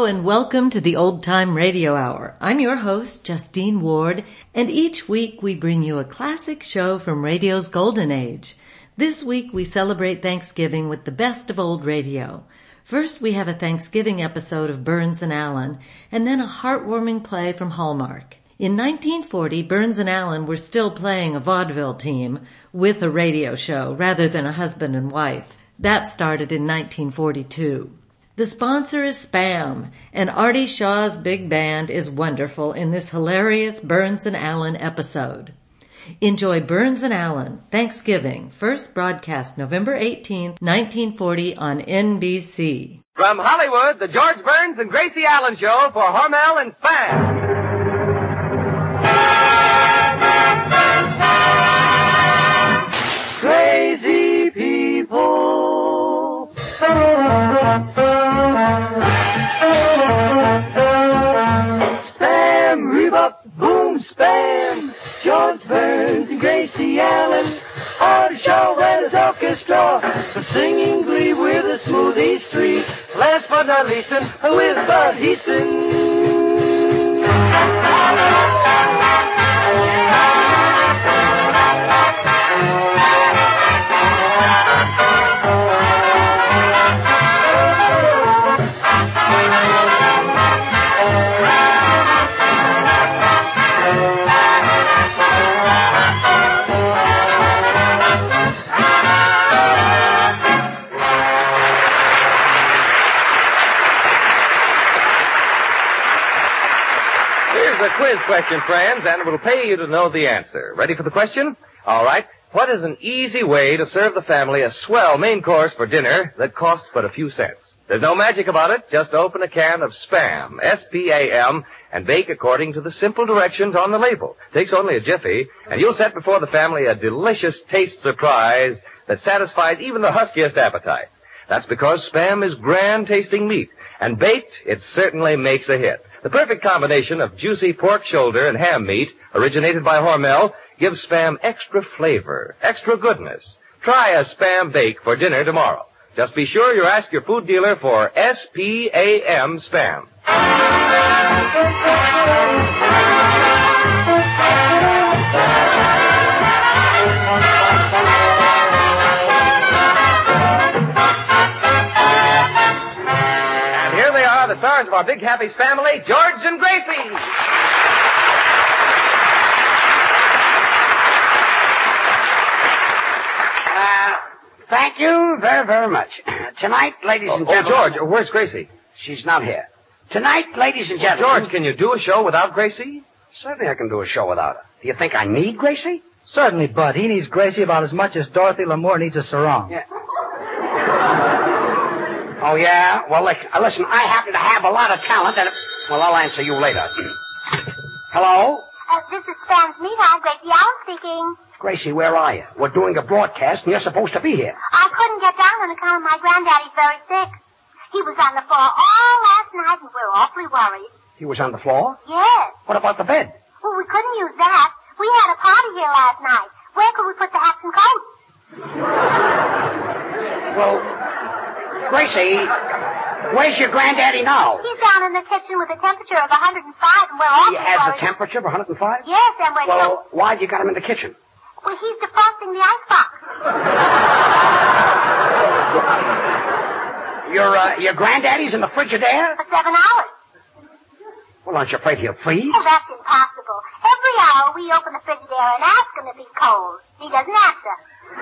and welcome to the Old Time Radio Hour. I'm your host, Justine Ward, and each week we bring you a classic show from radio's golden age. This week we celebrate Thanksgiving with the best of old radio. First we have a Thanksgiving episode of Burns and Allen, and then a heartwarming play from Hallmark. In 1940, Burns and Allen were still playing a vaudeville team with a radio show rather than a husband and wife. That started in 1942. The sponsor is Spam, and Artie Shaw's big band is wonderful in this hilarious Burns and Allen episode. Enjoy Burns and Allen, Thanksgiving, first broadcast November 18th, 1940 on NBC. From Hollywood, the George Burns and Gracie Allen Show for Hormel and Spam. Crazy people. Spam, rebop, boom, spam. George Burns and Gracie Allen on the show and his orchestra. The singing glee with a smooth East Street. Last but not least, with Bud Heaston. Quiz question, friends, and it will pay you to know the answer. Ready for the question? All right. What is an easy way to serve the family a swell main course for dinner that costs but a few cents? There's no magic about it. Just open a can of Spam, S-P-A-M, and bake according to the simple directions on the label. Takes only a jiffy, and you'll set before the family a delicious taste surprise that satisfies even the huskiest appetite. That's because Spam is grand-tasting meat, and baked, it certainly makes a hit. The perfect combination of juicy pork shoulder and ham meat, originated by Hormel, gives Spam extra flavor, extra goodness. Try a Spam bake for dinner tomorrow. Just be sure you ask your food dealer for S-P-A-M Spam. The stars of our Big Happy's family, George and Gracie. Thank you very, very much. Tonight, ladies and gentlemen... Oh, George, where's Gracie? She's not here. Tonight, ladies and gentlemen... George, can you do a show without Gracie? Certainly I can do a show without her. Do you think I need Gracie? Certainly, Bud. He needs Gracie about as much as Dorothy Lamour needs a sarong. Yeah. Oh, yeah? Well, listen, I happen to have a lot of talent, and... Well, I'll answer you later. Hello? This is Spam's Meathouse. Gracie Allen speaking. Gracie, where are you? We're doing a broadcast, and you're supposed to be here. I couldn't get down on account of my granddaddy's very sick. He was on the floor all last night, and we're awfully worried. He was on the floor? Yes. What about the bed? Well, we couldn't use that. We had a party here last night. Where could we put the hats and coats? Well, Gracie... Where's your granddaddy now? He's down in the kitchen with a temperature of 105, and we're all He has a temperature of 105? Yes, and we're... Well, why'd you got him in the kitchen? Well, he's defrosting the icebox. Your granddaddy's in the Frigidaire? For 7 hours. Well, aren't you afraid he'll freeze? Oh, that's impossible. Every hour we open the Frigidaire and ask him if he's cold. He doesn't answer.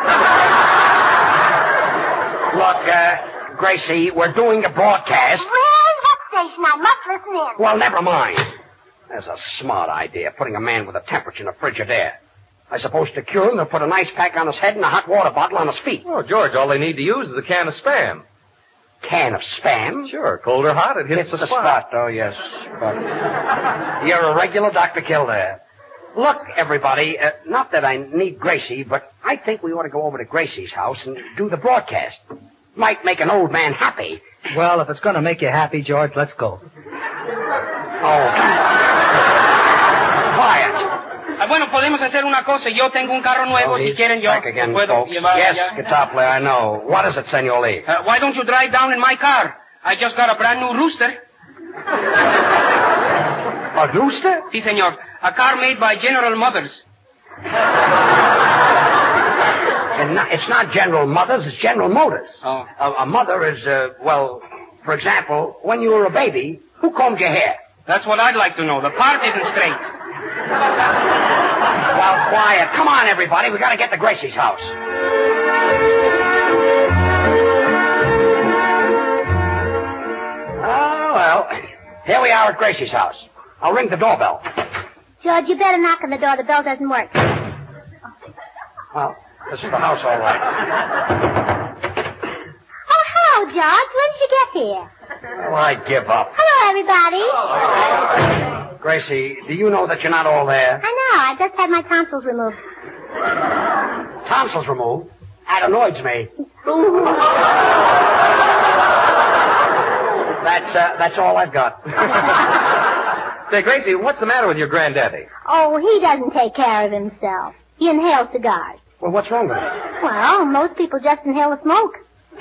Look, Gracie, we're doing a broadcast. Really? What station? I must listen in. Well, never mind. There's a smart idea, putting a man with a temperature in a Frigidaire. I suppose to cure him, they'll put an ice pack on his head and a hot water bottle on his feet. Oh, George, all they need to use is a can of Spam. Can of Spam? Sure, cold or hot, it hits the spot. Oh, yes. But you're a regular Dr. Kildare. Look, everybody, not that I need Gracie, but I think we ought to go over to Gracie's house and do the broadcast. Might make an old man happy. Well, if it's going to make you happy, George, let's go. Oh. Quiet. Bueno, podemos hacer una cosa. Yo tengo un carro nuevo. Si quieren, yo back again, puedo folks. llevar Yes, allá. guitar player, I know. What is it, Senor Lee? Why don't you drive down in my car? I just got a brand new rooster. A Gloucester? Si, senor. A car made by General Motors. And it's not General Motors, it's General Motors. Oh. A mother is, well, for example, when you were a baby, who combed your hair? That's what I'd like to know. The part isn't straight. Well, quiet. Come on, everybody. We got to get to Gracie's house. Oh, well, here we are at Gracie's house. I'll ring the doorbell. George, you better knock on the door. The bell doesn't work. Well, this is the house, all right. Oh, hello, George. When did you get here? Well, I give up. Hello, everybody. Gracie, do you know that you're not all there? I know. I just had my tonsils removed. Tonsils removed? That annoys me. That's all I've got. Say, Gracie, what's the matter with your granddaddy? Oh, he doesn't take care of himself. He inhales cigars. Well, what's wrong with it? Well, most people just inhale the smoke.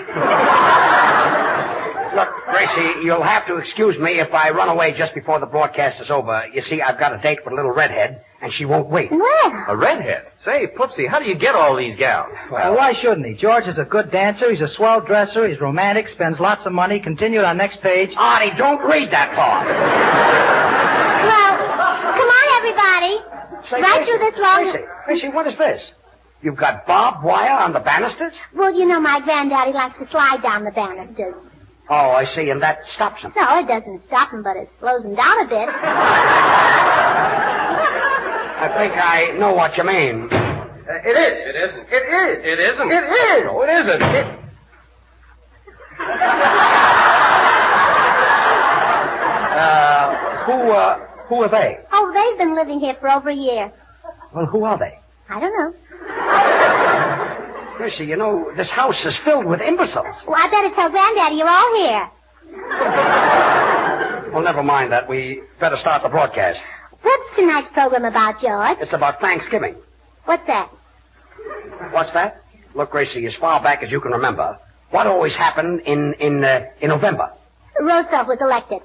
Look, Gracie, you'll have to excuse me if I run away just before the broadcast is over. You see, I've got a date with a little redhead, and she won't wait. Well, A redhead? Say, Poopsie, how do you get all these gals? Well, why shouldn't he? George is a good dancer. He's a swell dresser. He's romantic. Spends lots of money. Continued on next page. Artie, don't read that part. well, come on, everybody. Say, Right Gracie, through this long... Gracie, what is this? You've got barbed wire on the banisters? Well, you know my granddaddy likes to slide down the banisters. Oh, I see, and that stops him. No, it doesn't stop him, but it slows him down a bit. I think I know what you mean. It is. It isn't. It is. It isn't. It is. No, it isn't. Who are they? Oh, they've been living here for over a year. Well, who are they? I don't know. Gracie, you know, this house is filled with imbeciles. Well, I better tell Granddaddy you're all here. Well, never mind that. We better start the broadcast. What's tonight's program about, George? It's about Thanksgiving. What's that? What's that? Look, Gracie, as far back as you can remember, what always happened in November? Roosevelt was elected.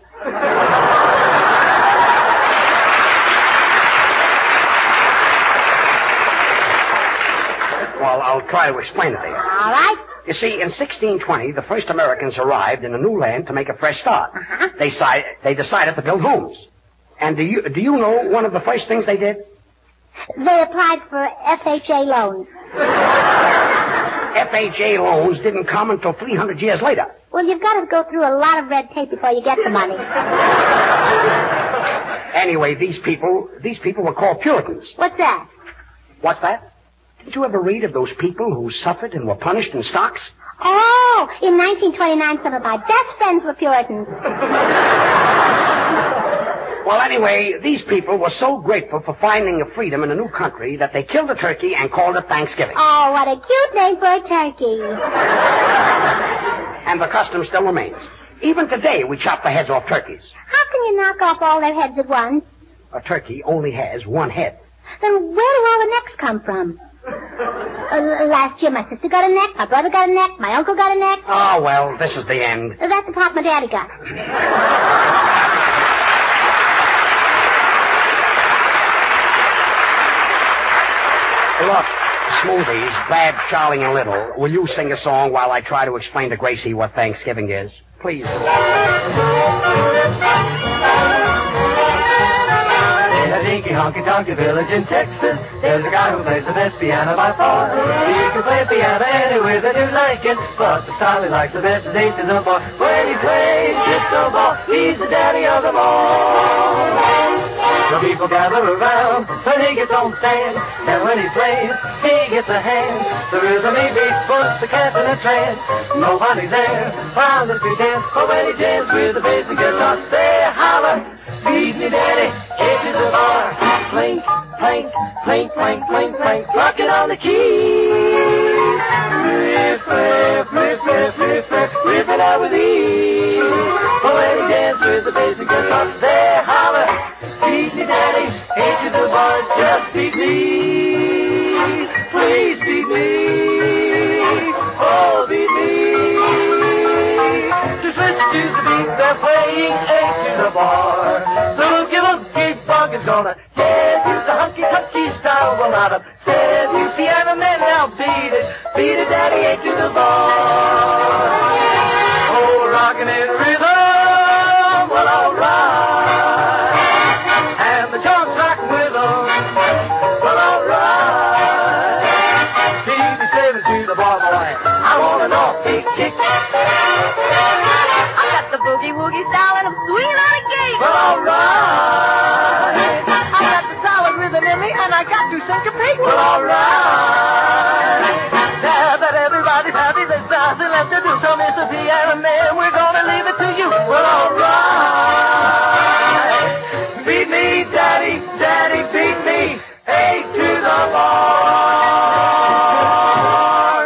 Well, I'll try to explain it to you. All right. You see, in 1620, the first Americans arrived in a new land to make a fresh start. Uh-huh. They decided to build homes. And do you know one of the first things they did? They applied for FHA loans. FHA loans didn't come until 300 years later. Well, you've got to go through a lot of red tape before you get the money. Anyway, these people were called Puritans. What's that? What's that? Did you ever read of those people who suffered and were punished in stocks? Oh, in 1929, some of my best friends were Puritans. Well, anyway, these people were so grateful for finding a freedom in a new country that they killed a turkey and called it Thanksgiving. Oh, what a cute name for a turkey. And the custom still remains. Even today, we chop the heads off turkeys. How can you knock off all their heads at once? A turkey only has one head. Then where do all the necks come from? Last year, my sister got a neck, my brother got a neck, my uncle got a neck. Oh, well, this is the end. That's the part my daddy got. Look, Smoothies, Bad, Charlie, and Little, will you sing a song while I try to explain to Gracie what Thanksgiving is? Please. In a dinky honky-tonky village in Texas, there's a guy who plays the best piano by far. He can play piano anywhere that you like it, but the style he likes the best is 8 to the bar. When he plays disco ball, he's the daddy of them all. The people gather around when he gets on stand, and when he plays, he gets a hand. The rhythm he beats puts the cat in a trance. Nobody's there around if he dance, but when he jams with the bass and guitar, say holler, feed me daddy, into the bar. Clink, clank, clink, clank, clink, clank, rocking on the keys. Riff, riff, riff, riff, riff, riff, riff it out with ease. But when he dances with the bass and guitar, say holler, feed me daddy, into the bar, just feed me. Please feed me. Oh, feed me. Just listen to the beat they're playing, 8 to the bar. bar. Boogie Woogie Bug is gonna give you the hunky-dunky style. Well, not upset you piano man, now beat it, daddy, ain't to the bar. Oh, rockin' in rhythm, well, alright. And the joint's rockin' with them, well, alright. TV7 to the bar, boy, I want an off-beat kick. I got the boogie-woogie style and I'm swinging on a gate. Well, alright. I got the solid rhythm in me and I got to syncopate. Well, alright. Now that everybody's happy, there's nothing left to do. So, Mr. Piano Man, we're gonna leave it to you. Well, alright. Beat me, Daddy, Daddy, beat me. Hey, to the bar.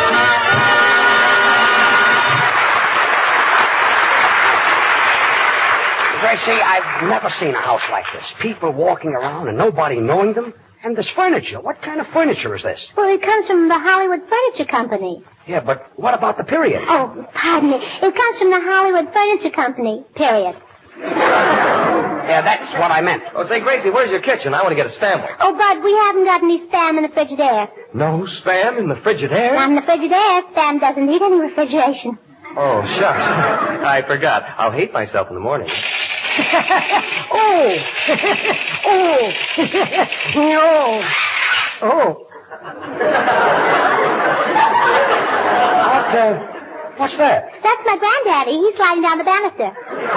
Gracie, I've never seen a house like this. People walking around and nobody knowing them. And this furniture. What kind of furniture is this? Well, it comes from the Hollywood Furniture Company. Yeah, but what about the period? Oh, pardon me. It comes from the Hollywood Furniture Company, period. Yeah, that's what I meant. Oh, say, Gracie, where's your kitchen? I want to get a Spam. Oh, Bud, we haven't got any Spam in the Frigidaire. No Spam in the Frigidaire? Not in the Frigidaire. Spam doesn't need any refrigeration. Oh, shucks. I forgot. I'll hate myself in the morning. Oh. No. Oh. What's that? That's my granddaddy. He's sliding down the banister.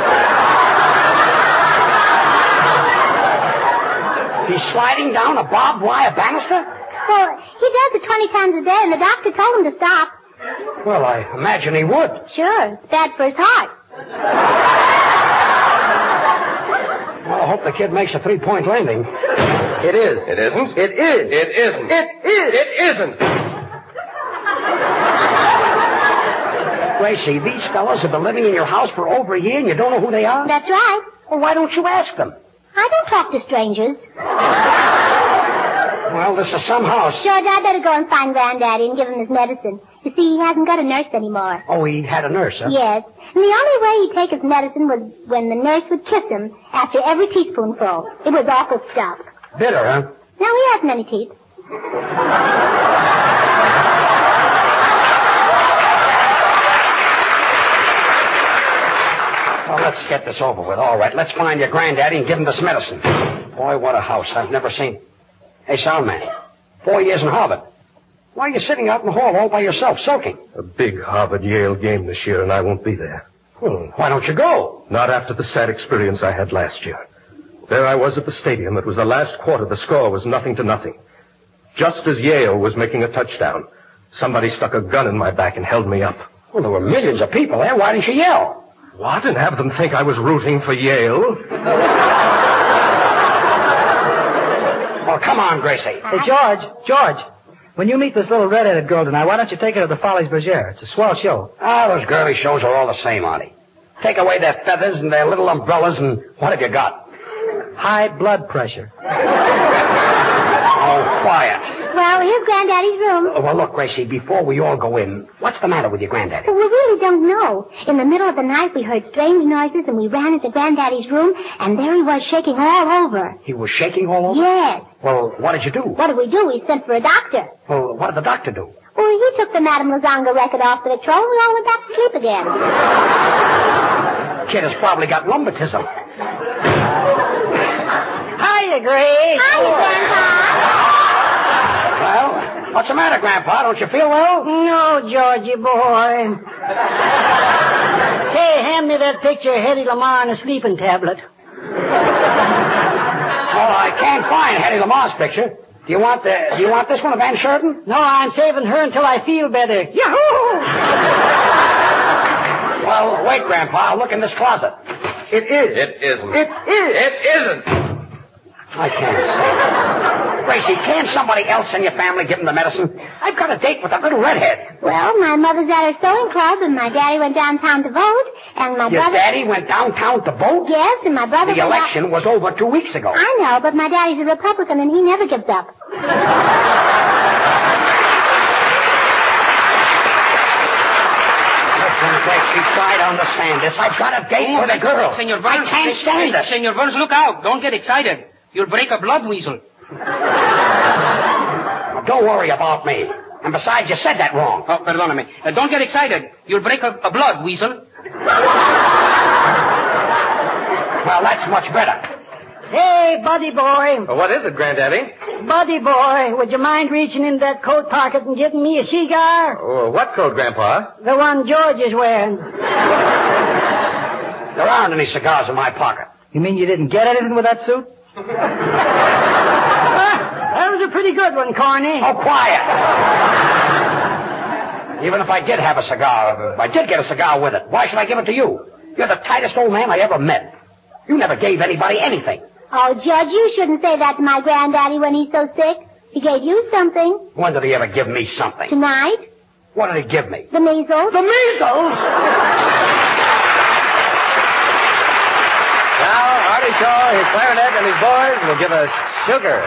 He's sliding down a barbed wire banister? Well, he does it 20 times a day, and the doctor told him to stop. Well, I imagine he would. Sure. It's bad for his heart. Well, I hope the kid makes a 3-point landing. It is. It isn't. It is. It isn't. It is. It isn't. Gracie, these fellows have been living in your house for over a year and you don't know who they are? That's right. Well, why don't you ask them? I don't talk to strangers. Well, this is some house. George, I better go and find Granddaddy and give him his medicine. You see, he hasn't got a nurse anymore. Oh, he had a nurse, huh? Yes. And the only way he'd take his medicine was when the nurse would kiss him after every teaspoonful. It was awful stuff. Bitter, huh? No, he hasn't any teeth. Well, let's get this over with. All right, let's find your granddaddy and give him this medicine. Boy, what a house. I've never seen. Hey, Soundman, 4 years in Harvard. Why are you sitting out in the hall all by yourself, soaking? A big Harvard-Yale game this year, and I won't be there. Well, why don't you go? Not after the sad experience I had last year. There I was at the stadium. It was the last quarter. The score was 0-0. Just as Yale was making a touchdown, somebody stuck a gun in my back and held me up. Well, there were millions of people there. Why didn't you yell? What? And have them think I was rooting for Yale? Well, come on, Gracie. Hey, George. When you meet this little red-headed girl tonight, why don't you take her to the Follies Bergère? It's a swell show. Ah, those girly shows are all the same, Artie. Take away their feathers and their little umbrellas, and what have you got? High blood pressure. Oh, quiet. Well, here's Granddaddy's room. Oh, well, look, Gracie, before we all go in, what's the matter with your granddaddy? Well, we really don't know. In the middle of the night, we heard strange noises, and we ran into Granddaddy's room, and there he was shaking all over. He was shaking all over? Yes. Well, what did you do? What did we do? We sent for a doctor. Well, what did the doctor do? Well, he took the Madame Lazanga record off the Victrola, and we all went back to sleep again. Kid has probably got rheumatism. Hiya, Grace. Hiya, Grandpa. Well, what's the matter, Grandpa? Don't you feel well? No, Georgie boy. Say, hand me that picture of Hedy Lamarr on a sleeping tablet. Well, I can't find Hedy Lamarr's picture. Do you want this one of Ann Sheridan? No, I'm saving her until I feel better. Yahoo! Well, wait, Grandpa. I'll look in this closet. It is. It isn't. It is. It isn't. I can't say. Gracie, can't somebody else in your family give him the medicine? I've got a date with that little redhead. Well, my mother's at her sewing club, and my daddy went downtown to vote, and my Your brother... daddy went downtown to vote? Yes, and my brother... The election was over 2 weeks ago. I know, but my daddy's a Republican, and he never gives up. Gracie, try to understand this. I've got a date with a girl. Senor Burns, I can't stand this. Senor Burns, look out. Don't get excited. You'll break a blood weasel. Don't worry about me. And besides, you said that wrong. Oh, perdóname. Don't get excited. You'll break a blood weasel. Well, that's much better. Hey, Buddy boy. Well, what is it, Granddaddy? Buddy boy, would you mind reaching in that coat pocket and getting me a cigar? Oh, what coat, Grandpa? The one George is wearing. There aren't any cigars in my pocket. You mean you didn't get anything with that suit? That was a pretty good one, Corny. Oh, quiet. Even if I did have a cigar, if I did get a cigar with it, why should I give it to you? You're the tightest old man I ever met. You never gave anybody anything. Oh, Judge, you shouldn't say that to my granddaddy when he's so sick. He gave you something. When did he ever give me something? Tonight. What did he give me? The measles. The measles? Now, Artie Shaw, his clarinet, and his boys will give us Sugar.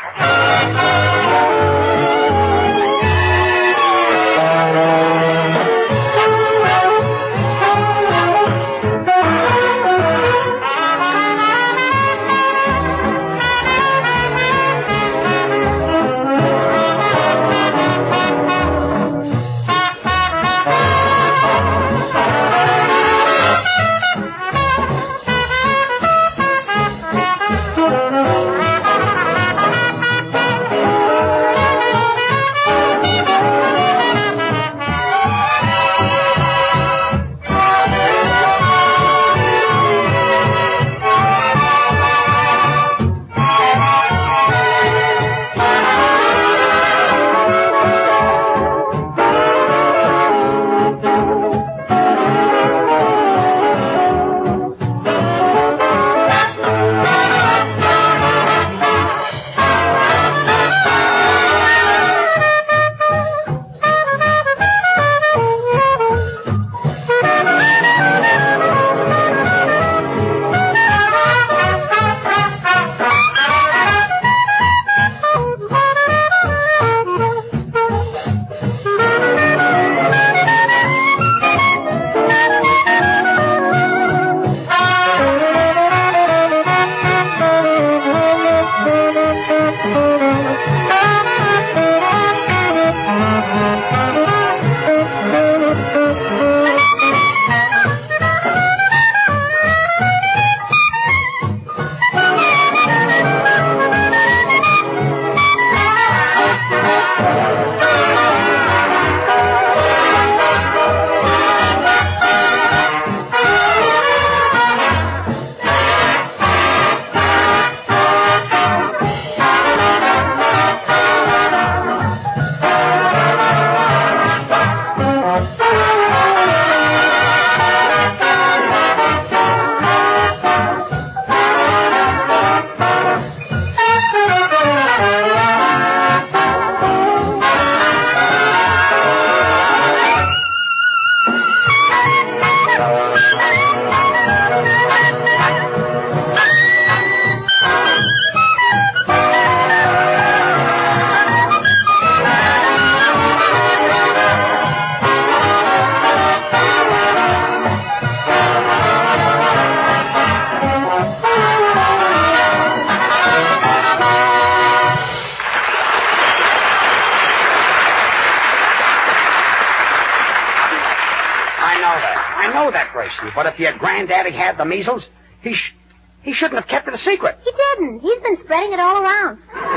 But if your granddaddy had the measles, he shouldn't have kept it a secret. He didn't. He's been spreading it all around.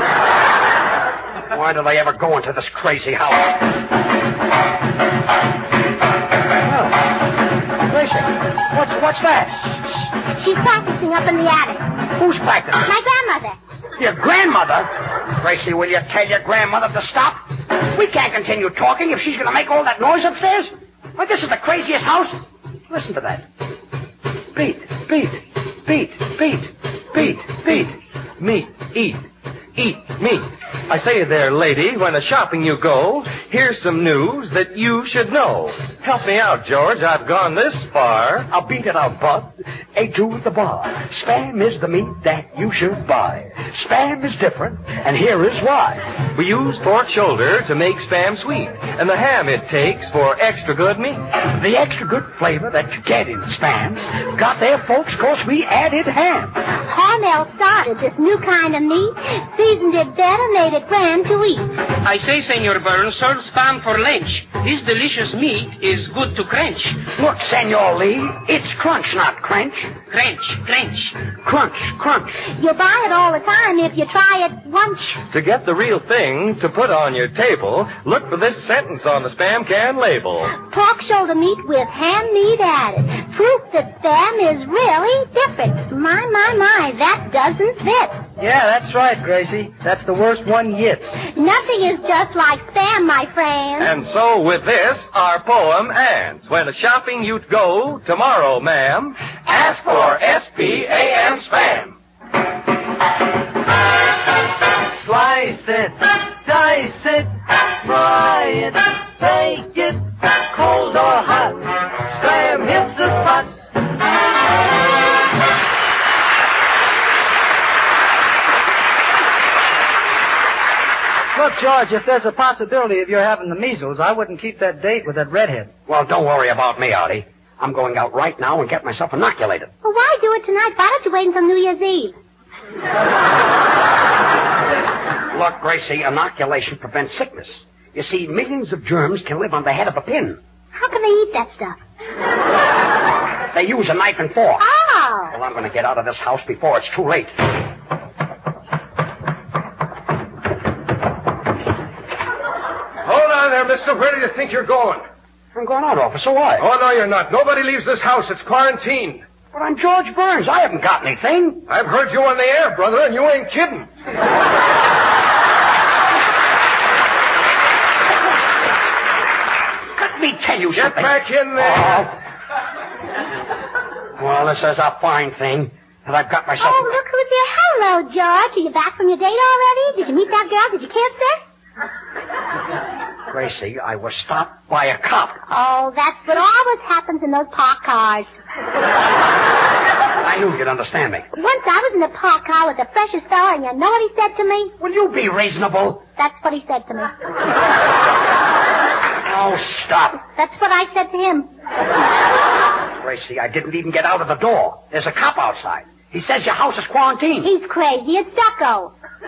Why do they ever go into this crazy house? Oh. Gracie, what's that? She's practicing up in the attic. Who's practicing? My grandmother. Your grandmother? Gracie, will you tell your grandmother to stop? We can't continue talking if she's going to make all that noise upstairs. Well, this is the craziest house. Listen to that. Beat, beat, beat, beat, beat, beat. Meat, eat, meat. I say there, lady, when a-shopping you go, here's some news that you should know. Help me out, George. I've gone this far. I'll beat it out, Bud. A to the bar. Spam is the meat that you should buy. Spam is different, and here is why. We use pork shoulder to make Spam sweet, and the ham it takes for extra good meat. The extra good flavor that you get in Spam got there, folks, 'cause we added ham. Hormel started this new kind of meat, seasoned it better, made it grand to eat. I say, Senor Burns, serve Spam for lunch. This delicious meat is good to crunch. Look, Senor Lee, it's crunch, not crunch. Crunch, crunch. Crunch, crunch. You'll buy it all the time if you try it once. To get the real thing to put on your table, look for this sentence on the Spam can label. Pork shoulder meat with ham meat added. Proof that Spam is really different. My, that doesn't fit. Yeah, that's right, Gracie. That's the worst one yet. Nothing is just like Spam, my friend. And so with this, our poem ends. When a shopping you'd go, tomorrow, ma'am, ask for S-P-A-M Spam. Slice it, dice it, fry it, bake it, cold or hot. Spam hits the spot. Look, George, if there's a possibility of your having the measles, I wouldn't keep that date with that redhead. Well, don't worry about me, Artie. I'm going out right now and get myself inoculated. Well, why do it tonight? Why don't you wait until New Year's Eve? Look, Gracie, inoculation prevents sickness. You see, millions of germs can live on the head of a pin. How can they eat that stuff? They use a knife and fork. Oh. Well, I'm going to get out of this house before it's too late. Hold on there, mister. Where do you think you're going? I'm going out, officer. Why? Oh, no, you're not. Nobody leaves this house. It's quarantined. But I'm George Burns. I haven't got anything. I've heard you on the air, brother, and you ain't kidding. Let me tell you Get something. back in there. Well, this is a fine thing. And I've got myself... Oh, look who's here. Hello, George. Are you back from your date already? Did you meet that girl? Did you kiss her? Gracie, I was stopped by a cop. Oh, that's what always happens in those parked cars. I knew you'd understand me. Once I was in a parked car with the freshest fella, and you know what he said to me? Will you be reasonable? That's what he said to me. Oh, stop. That's what I said to him. Gracie, I didn't even get out of the door. There's a cop outside. He says your house is quarantined. He's crazy. It's Ducko.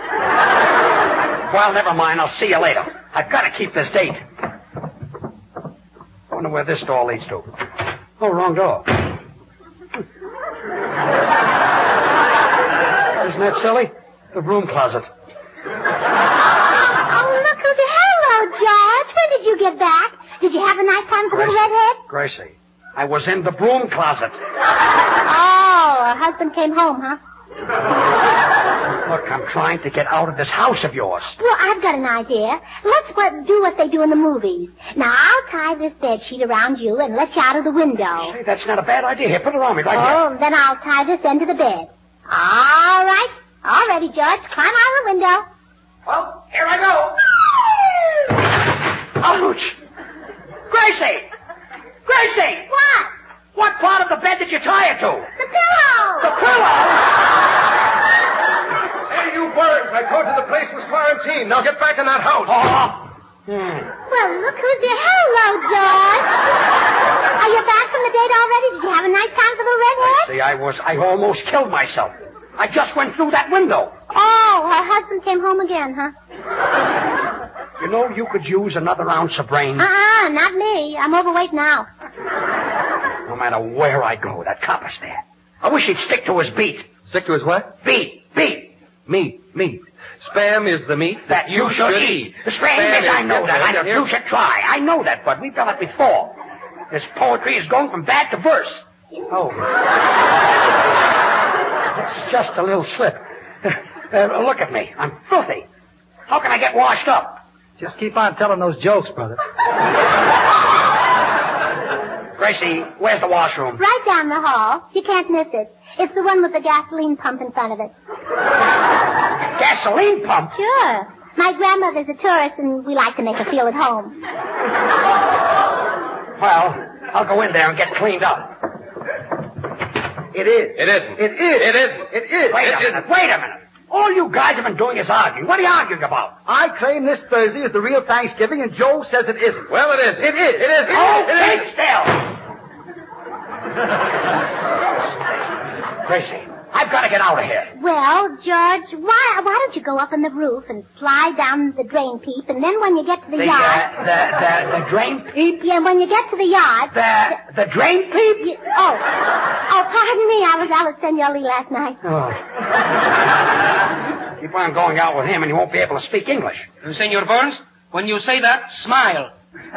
Well, never mind. I'll see you later. I've got to keep this date. I wonder where this door leads to. Oh, wrong door. Isn't that silly? The broom closet. Oh, look who's here. Hello, George. When did you get back? Did you have a nice time with the little redhead? Gracie, I was in the broom closet. Oh, her husband came home, huh? Look, I'm trying to get out of this house of yours. Well, I've got an idea. Let's do what they do in the movies. Now, I'll tie this bed sheet around you and let you out of the window. Hey, that's not a bad idea. Here, put it on me right here. Oh, then I'll tie this end to the bed. All right. All ready, George. Climb out of the window. Well, here I go. Ouch! Gracie! Gracie! What? What part of the bed did you tie it to? The pillow! The pillow! Hey, you Burns. I told you the place was quarantined. Now get back in that house. Well, look who's here. Hello, George. Are you back from the date already? Did you have a nice time with the little redhead? See, I almost killed myself. I just went through that window. Oh, her husband came home again, huh? You know, you could use another ounce of brains. Not me. I'm overweight now. No matter where I go, that cop is there. I wish he'd stick to his beat. Stick to his what? Beat. Meat. Spam is the meat That you should eat. The Spam is, I know that. You should try. I know that, Bud. We've done it before. This poetry is going from bad to verse. Oh. It's just a little slip. Look at me. I'm filthy. How can I get washed up? Just keep on telling those jokes, brother. Gracie, where's the washroom? Right down the hall. You can't miss it. It's the one with the gasoline pump in front of it. Gasoline pump? Sure. My grandmother's a tourist, and we like to make her feel at home. Well, I'll go in there and get cleaned up. It is. It isn't. It is. It isn't. It is. Wait a minute. All you guys have been doing is arguing. What are you arguing about? I claim this Thursday is the real Thanksgiving, and Joe says it isn't. Well, it is. It is. It is. Okay, still. Gracie, I've got to get out of here. Well, George, why don't you go up on the roof and slide down the drain pipe, and then when you get to the yard... The drain peep? Yeah, when you get to the yard... The drain peep? Oh, pardon me. I was Senor Lee last night. Oh. Keep on going out with him and you won't be able to speak English. Senor Burns, when you say that, smile.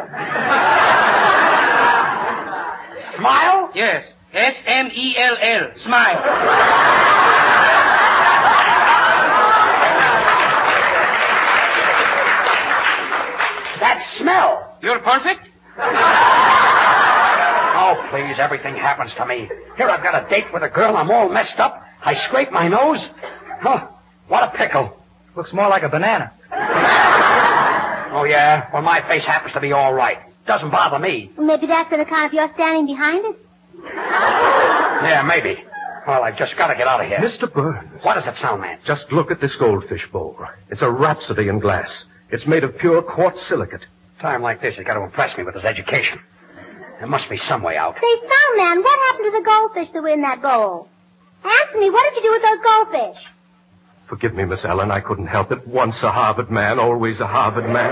Smile? Yes. S-M-E-L-L. Smile. That smell. You're perfect? Oh, please, everything happens to me. Here I've got a date with a girl. I'm all messed up. I scrape my nose. Huh, what a pickle. Looks more like a banana. Oh, yeah? Well, my face happens to be all right. Doesn't bother me. Maybe that's on account of your standing behind it. Yeah, maybe. Well, I've just got to get out of here. Mr. Burns. What does it sound, man? Just look at this goldfish bowl. It's a rhapsody in glass. It's made of pure quartz silicate. Time like this, he's got to impress me with his education. There must be some way out. Say, Soundman, what happened to the goldfish that were in that bowl? Answer me, what did you do with those goldfish? Forgive me, Miss Ellen, I couldn't help it. Once a Harvard man, always a Harvard man.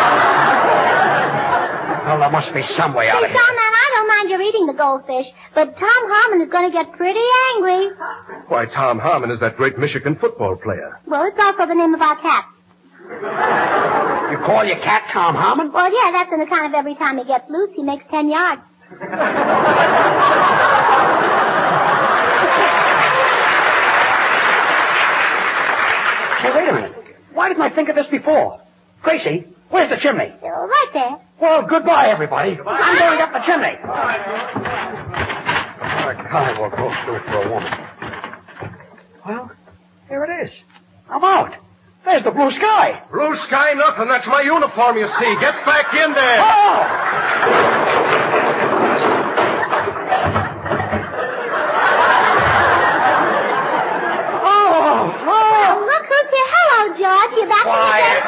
Well, there must be some way out of here. Soundman, I don't mind your eating the goldfish, but Tom Harmon is going to get pretty angry. Why, Tom Harmon is that great Michigan football player. Well, it's also the name of our cat. You call your cat Tom Harmon? Well, yeah, that's on account of every time he gets loose, he makes 10 yards. Hey, wait a minute. Why didn't I think of this before? Gracie, where's the chimney? Right there. Well, goodbye, everybody. Goodbye. I'm going up the chimney. I will go through it for a woman. Well, here it is. I'm out. There's the blue sky. Blue sky nothing. That's my uniform, you see. Get back in there. Oh! Look who's here. Hello, George. You back Quiet.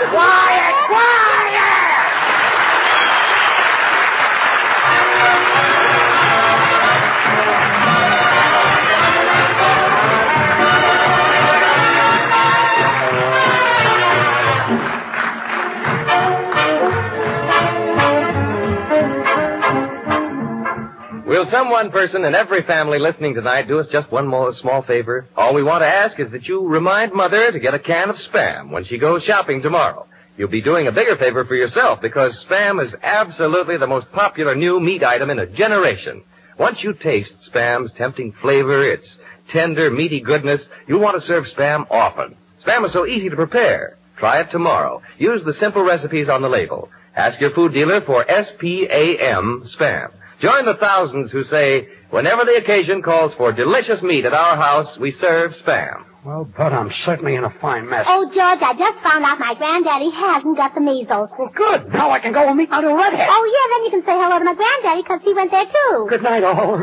Will some one person in every family listening tonight do us just one more small favor? All we want to ask is that you remind Mother to get a can of Spam when she goes shopping tomorrow. You'll be doing a bigger favor for yourself because Spam is absolutely the most popular new meat item in a generation. Once you taste Spam's tempting flavor, its tender, meaty goodness, you'll want to serve Spam often. Spam is so easy to prepare. Try it tomorrow. Use the simple recipes on the label. Ask your food dealer for S-P-A-M, Spam. Join the thousands who say, whenever the occasion calls for delicious meat at our house, we serve Spam. Well, Bud, I'm certainly in a fine mess. Oh, George, I just found out my granddaddy hasn't got the measles. Well, good. Now I can go and meet my little redhead. Oh, yeah, then you can say hello to my granddaddy because he went there, too. Good night, all.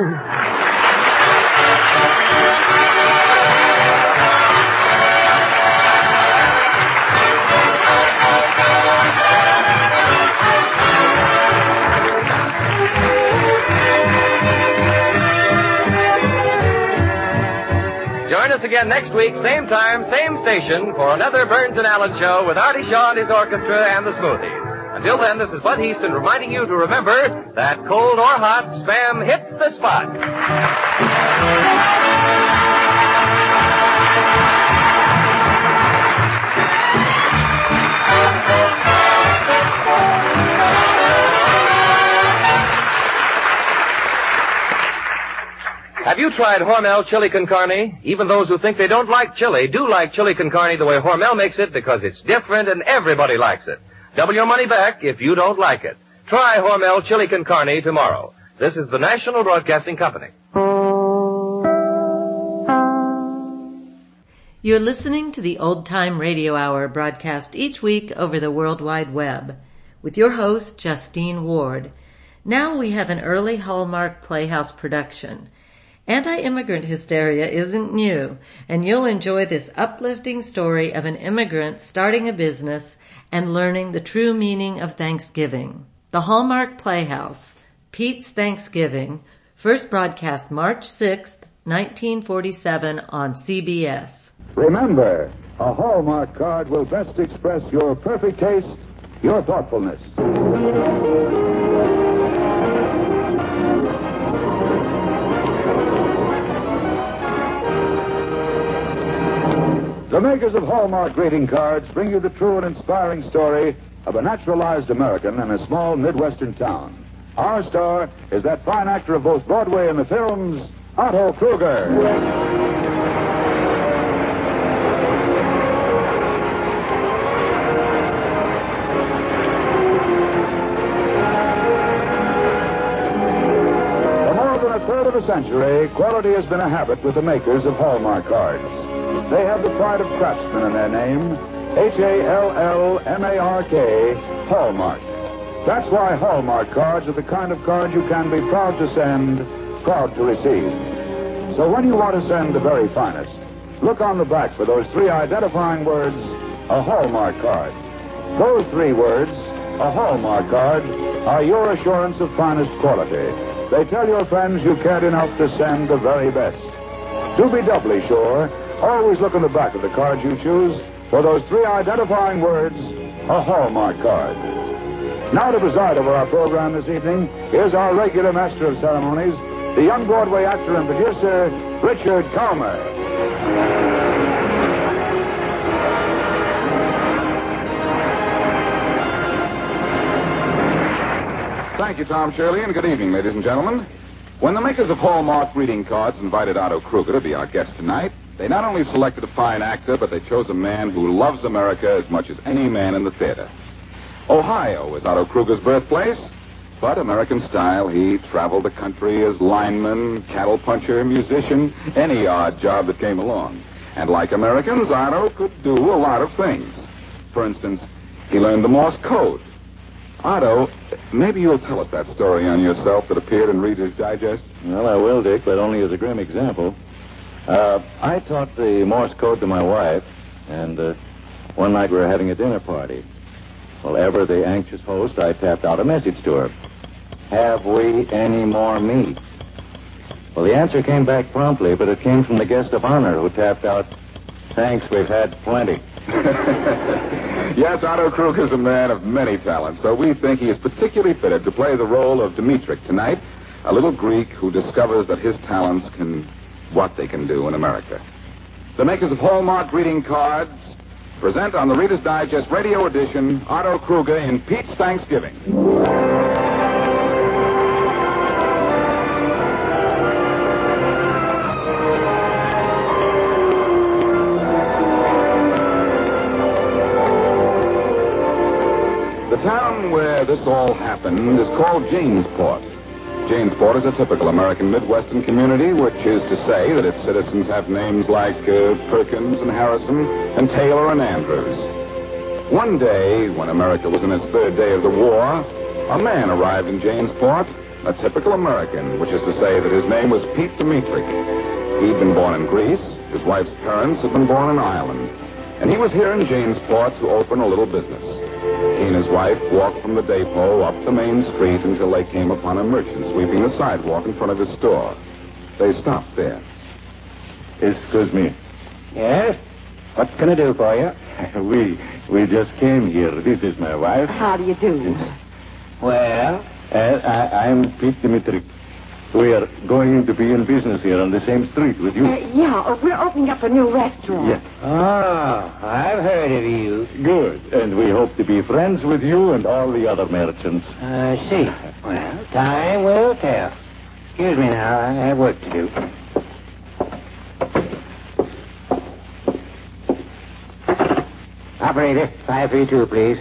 Join us again next week, same time, same station, for another Burns and Allen show with Artie Shaw and his orchestra and the Smoothies. Until then, this is Bud Heaston reminding you to remember that cold or hot, Spam hits the spot. Have you tried Hormel chili con carne? Even those who think they don't like chili do like chili con carne the way Hormel makes it because it's different and everybody likes it. Double your money back if you don't like it. Try Hormel chili con carne tomorrow. This is the National Broadcasting Company. You're listening to the Old Time Radio Hour broadcast each week over the World Wide Web with your host, Justine Ward. Now we have an early Hallmark Playhouse production. Anti-immigrant hysteria isn't new, and you'll enjoy this uplifting story of an immigrant starting a business and learning the true meaning of Thanksgiving. The Hallmark Playhouse, Pete's Thanksgiving, first broadcast March 6th, 1947 on CBS. Remember, a Hallmark card will best express your perfect taste, your thoughtfulness. The makers of Hallmark greeting cards bring you the true and inspiring story of a naturalized American in a small Midwestern town. Our star is that fine actor of both Broadway and the films, Otto Kruger. For more than a third of a century, quality has been a habit with the makers of Hallmark cards. They have the pride of craftsmen in their name, Hallmark, Hallmark. That's why Hallmark cards are the kind of cards you can be proud to send, proud to receive. So when you want to send the very finest, look on the back for those three identifying words, a Hallmark card. Those three words, a Hallmark card, are your assurance of finest quality. They tell your friends you cared enough to send the very best. To be doubly sure, always look on the back of the card you choose for those three identifying words, a Hallmark card. Now to preside over our program this evening, here's our regular master of ceremonies, the young Broadway actor and producer, Richard Calmer. Thank you, Tom Shirley, and good evening, ladies and gentlemen. When the makers of Hallmark greeting cards invited Otto Kruger to be our guest tonight, they not only selected a fine actor, but they chose a man who loves America as much as any man in the theater. Ohio is Otto Kruger's birthplace, but American style, he traveled the country as lineman, cattle puncher, musician, any odd job that came along. And like Americans, Otto could do a lot of things. For instance, he learned the Morse code. Otto, maybe you'll tell us that story on yourself that appeared in Reader's Digest? Well, I will, Dick, but only as a grim example. I taught the Morse code to my wife, and one night we were having a dinner party. Well, ever the anxious host, I tapped out a message to her. Have we any more meat? Well, the answer came back promptly, but it came from the guest of honor who tapped out, thanks, we've had plenty. Yes, Otto Kruger's a man of many talents, so we think he is particularly fitted to play the role of Dimitrik tonight, a little Greek who discovers that his talents what they can do in America. The makers of Hallmark greeting cards present on the Reader's Digest radio edition, Otto Kruger in Pete's Thanksgiving. The town where this all happened is called Janesport. Janesport is a typical American Midwestern community, which is to say that its citizens have names like Perkins and Harrison and Taylor and Andrews. One day, when America was in its third day of the war, a man arrived in Janesport, a typical American, which is to say that his name was Pete Dimitrik. He'd been born in Greece, his wife's parents had been born in Ireland, and he was here in Janesport to open a little business. He and his wife walked from the depot up the main street until they came upon a merchant sweeping the sidewalk in front of his store. They stopped there. Excuse me. Yes? What can I do for you? We just came here. This is my wife. How do you do? Well? I'm Pete Dimitrik. We are going to be in business here on the same street with you. Yeah, we're opening up a new restaurant. Yeah. Oh, I've heard of you. Good. And we hope to be friends with you and all the other merchants. I see. Well, time will tell. Excuse me now, I have work to do. Operator, 532, please.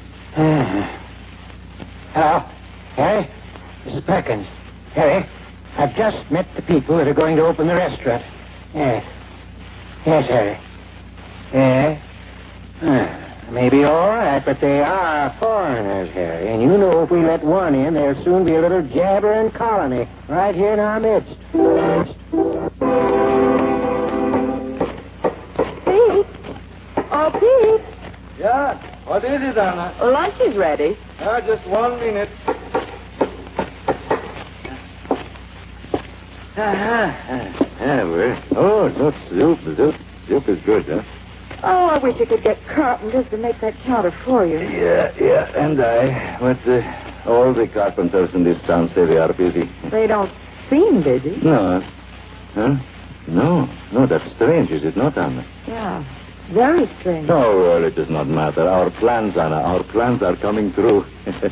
Hello? Harry? Mrs. Perkins. Harry, I've just met the people that are going to open the restaurant. Yes. Yes, Harry. Yeah? Maybe all right, but they are foreigners, Harry. And you know if we let one in, there'll soon be a little jabbering colony right here in our midst. Pete? Oh, Pete. Yeah? What is it, Anna? Lunch is ready. Just 1 minute. Look, soup is good, huh? Oh, I wish I could get Carlton just to make that counter for you. Yeah, and I. But all the carpenters in this town say they are busy. They don't seem busy. No. Huh? No, that's strange, is it not, Anna? Yeah, very strange. Oh, well, it does not matter. Our plans, Anna, our plans are coming through.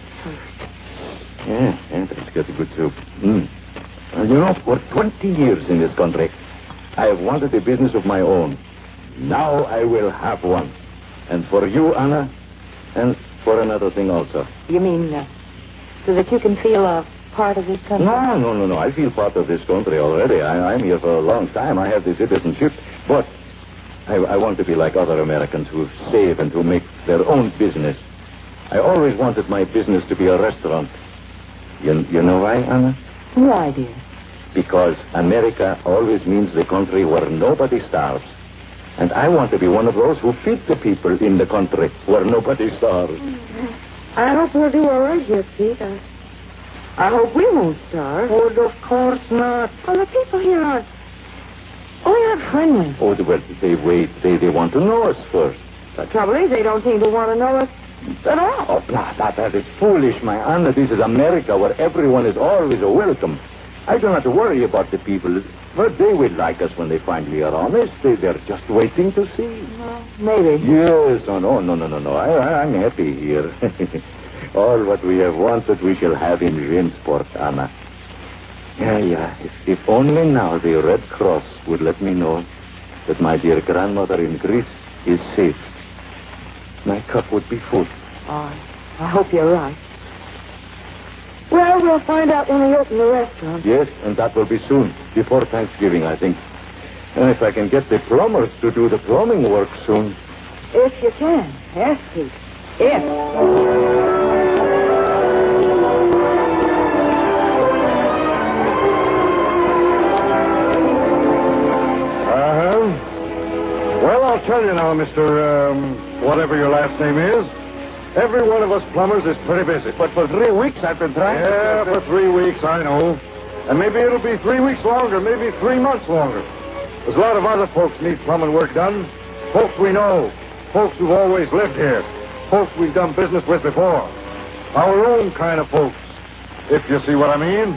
Yeah, let's get a good soup. You know, for 20 years in this country, I have wanted a business of my own. Now I will have one. And for you, Anna, and for another thing also. You mean so that you can feel a part of this country? No. I feel part of this country already. I'm here for a long time. I have the citizenship. But I want to be like other Americans who save and who make their own business. I always wanted my business to be a restaurant. You know why, Anna? Why, dear? Because America always means the country where nobody starves. And I want to be one of those who feed the people in the country where nobody starves. I hope we'll do all right here, Pete. I hope we won't starve. Oh, of course not. Well, the people here aren't... Oh, they're not friendly. Oh, well, they wait. They want to know us first. The trouble is, they don't seem to want to know us at all. Oh, that is foolish, my Anna. This is America where everyone is always a welcome. I do not worry about the people, but they will like us when they finally are honest. They're just waiting to see. Well, maybe. Yes. Oh, no. I'm happy here. All what we have wanted, we shall have in Jamesport, Anna. Yeah. If only now the Red Cross would let me know that my dear grandmother in Greece is safe. My cup would be full. Oh, I hope you're right. Well, we'll find out when we open the restaurant. Yes, and that will be soon, before Thanksgiving, I think. And if I can get the plumbers to do the plumbing work soon. If you can. Yes, Pete. If. Well, I'll tell you now, Mr. Whatever your last name is. Every one of us plumbers is pretty busy. But for 3 weeks I've been trying to... Yeah, for 3 weeks, I know. And maybe it'll be 3 weeks longer, maybe 3 months longer. There's a lot of other folks need plumbing work done. Folks we know. Folks who've always lived here. Folks we've done business with before. Our own kind of folks, if you see what I mean.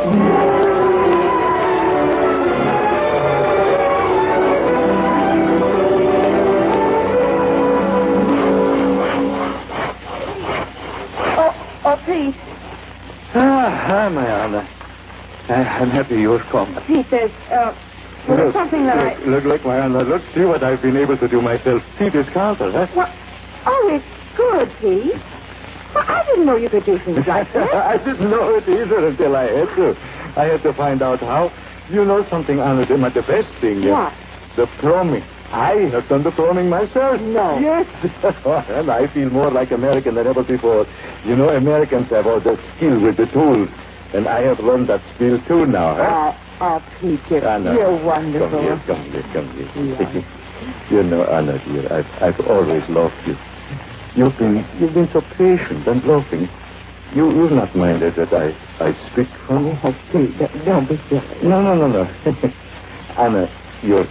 Pete. Hi, my Anna. I'm happy you've come. Pete, there's something that Look, my Anna. Look, see what I've been able to do myself. See this counter, huh? What? Oh, it's good, Pete. Well, I didn't know you could do things like that. I didn't know it either until I had to. I had to find out how. You know something, Anna, the best thing. What? The plumbing. I have done the plumbing myself. No. Yes. And I feel more like American than ever before. You know, Americans have all that skill with the tools. And I have learned that skill, too, now, huh? Oh, Pete, you're wonderful. Come here. Yeah. You know, Anna, dear, I've always loved you. You've been so patient and loving. You've not minded that I speak for you. Oh, Pete, don't be silly. No. Anna, you're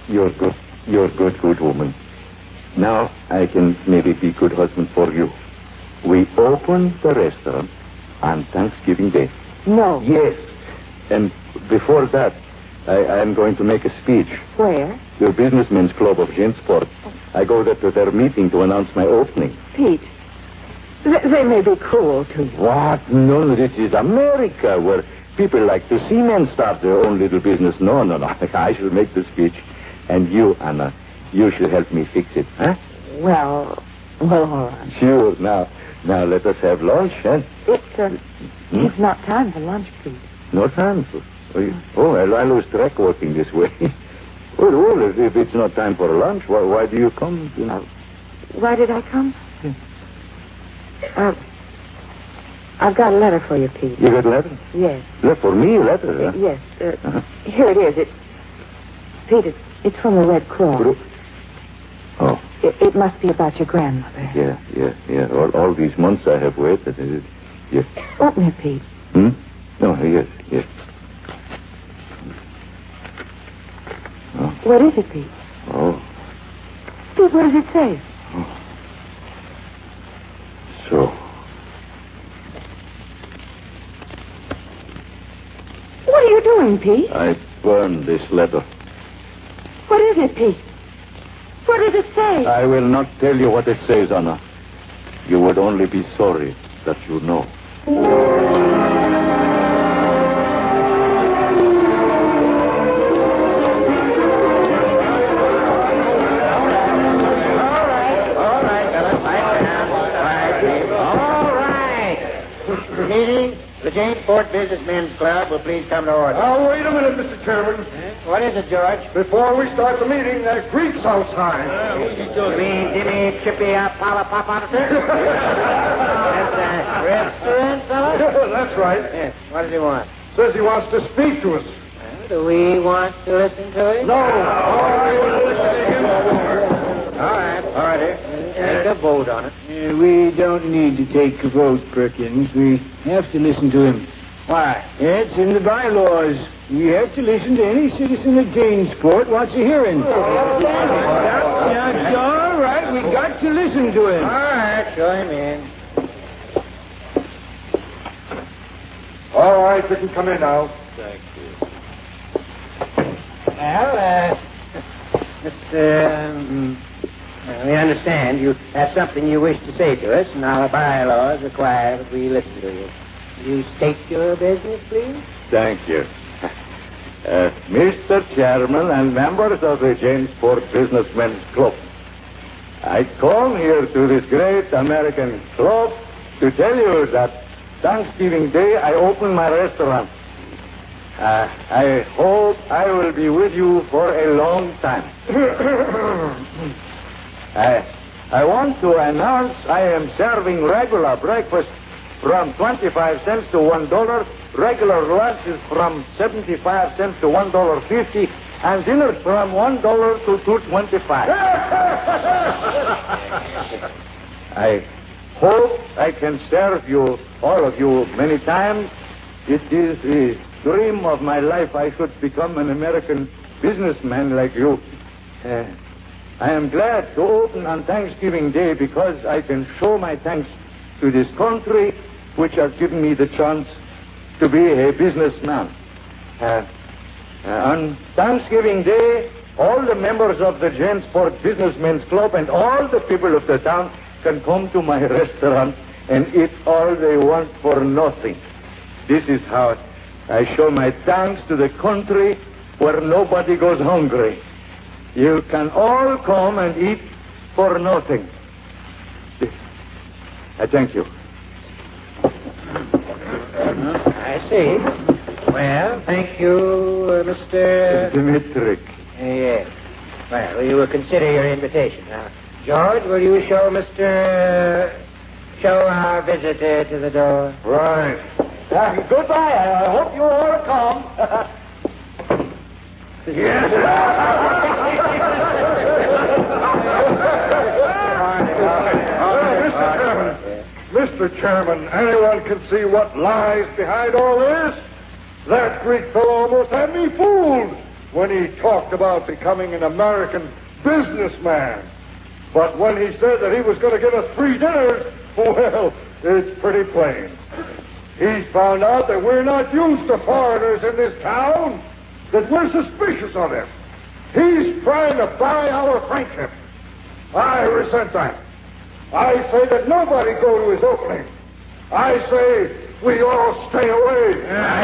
good woman. Now I can maybe be good husband for you. We open the restaurant on Thanksgiving Day. No. Yes. And before that, I am going to make a speech. Where? The Businessmen's Club of Jamesport. I go there to their meeting to announce my opening. Pete, they may be cruel to you. What? No, this is America, where people like to see men start their own little business. No. I shall make the speech. And you, Anna, you shall help me fix it, huh? Well, all right. Sure. Now let us have lunch, huh? It's not time for lunch, Pete. No time for... Oh, I lose track working this way. Well, if it's not time for lunch, why do you come? Why did I come? I've got a letter for you, Pete. You got a letter? Yes. Letter for me, a letter, huh? Yes. Here it is. Pete, it's from the Red Cross. Oh. It must be about your grandmother. Yeah. All these months I have waited. Yes. Open it, Pete. No, yes. Oh. What is it, Pete? Oh. Pete, what does it say? Oh. So. What are you doing, Pete? I burned this letter. What is it, Pete? What does it say? I will not tell you what it says, Anna. You would only be sorry that you know. Meeting, the Jamesport Businessmen's Club will please come to order. Oh, wait a minute, Mr. Chairman. What is it, George? Before we start the meeting, that Greek's outside. You mean Jimmy Chippy Pop out of there? That's a restaurant, fella? That's right. Yes. What does he want? Says he wants to speak to us. Do we want to listen to him? No. All right, order. Take a vote on it. We don't need to take a vote, Perkins. We have to listen to him. Why? It's in the bylaws. We have to listen to any citizen of Jamesport wants a hearing. Now, it's all right. We got to listen to him. All right, show him in. All right, you can come in now. Thank you. Well, Mr. We understand you have something you wish to say to us, and our bylaws require that we listen to you. Will you state your business, please? Thank you. Mr. Chairman and members of the Jamesport Businessmen's Club, I come here to this great American club to tell you that Thanksgiving Day I open my restaurant. I hope I will be with you for a long time. I want to announce I am serving regular breakfast from 25 cents to $1, regular lunch is from 75 cents to $1.50, and dinner from $1 to $2.25. I hope I can serve you, all of you, many times. It is a dream of my life I should become an American businessman like you. I am glad to open on Thanksgiving Day because I can show my thanks to this country which has given me the chance to be a businessman. On Thanksgiving Day, all the members of the Jamesport Businessmen's Club and all the people of the town can come to my restaurant and eat all they want for nothing. This is how I show my thanks to the country where nobody goes hungry. You can all come and eat for nothing. I thank you. I see. Well, thank you, Mr. Dimitrik. Yes. Well, we will consider your invitation. Now, George, will you show our visitor to the door? Right. Goodbye. I hope you all come. Yes. Mr. Chairman, anyone can see what lies behind all this. That Greek fellow almost had me fooled when he talked about becoming an American businessman. But when he said that he was going to get us free dinners, well, it's pretty plain. He's found out that we're not used to foreigners in this town, that we're suspicious of him. He's trying to buy our friendship. I resent that. I say that nobody go to his opening. I say we all stay away.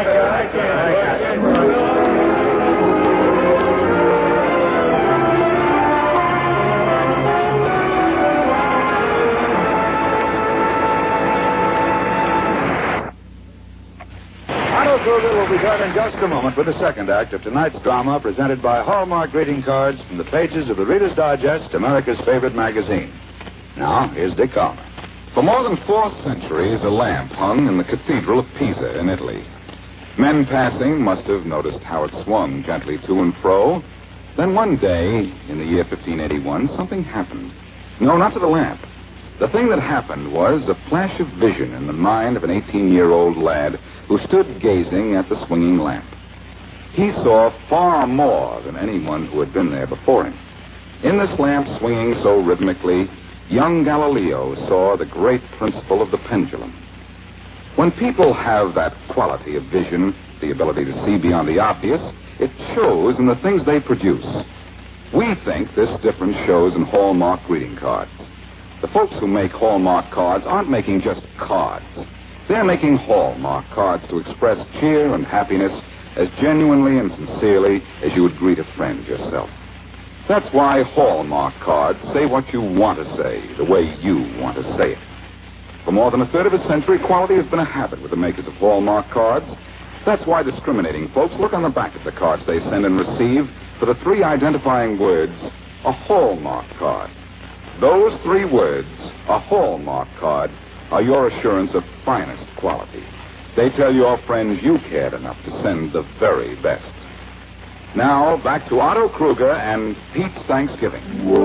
Otto Kruger will be back in just a moment with the second act of tonight's drama presented by Hallmark greeting cards from the pages of the Reader's Digest, America's favorite magazine. Now, here's Dick Calmer. For more than 4 centuries, a lamp hung in the Cathedral of Pisa in Italy. Men passing must have noticed how it swung gently to and fro. Then one day, in the year 1581, something happened. No, not to the lamp. The thing that happened was a flash of vision in the mind of an 18-year-old lad who stood gazing at the swinging lamp. He saw far more than anyone who had been there before him. In this lamp swinging so rhythmically, young Galileo saw the great principle of the pendulum. When people have that quality of vision, the ability to see beyond the obvious, it shows in the things they produce. We think this difference shows in Hallmark greeting cards. The folks who make Hallmark cards aren't making just cards. They're making Hallmark cards to express cheer and happiness as genuinely and sincerely as you would greet a friend yourself. That's why Hallmark cards say what you want to say, the way you want to say it. For more than a third of a century, quality has been a habit with the makers of Hallmark cards. That's why discriminating folks look on the back of the cards they send and receive for the 3 identifying words, a Hallmark card. Those 3 words, a Hallmark card, are your assurance of finest quality. They tell your friends you cared enough to send the very best. Now, back to Otto Kruger and Pete's Thanksgiving.